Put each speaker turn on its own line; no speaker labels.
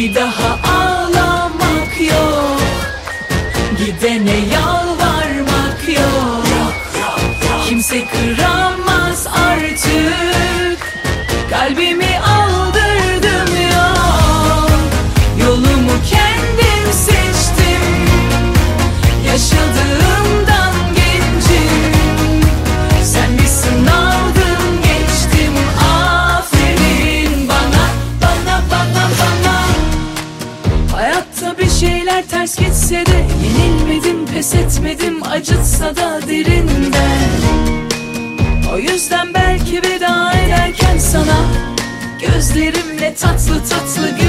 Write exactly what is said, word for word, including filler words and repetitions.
Bir daha ağlamak yok, gidene yalvarmak yok. Kimse kıramaz artık, kalbimi aldırdım yok. Yolumu kendim seçtim, yaşadığımdan gencim. Sen bir sınavdın, geçtim, aferin bana, bana, bana, bana. Hayatta bir şeyler ters gitse de yenilmedim, pes etmedim, acıtsa da derinden. O yüzden belki veda ederken sana gözlerimle tatlı tatlı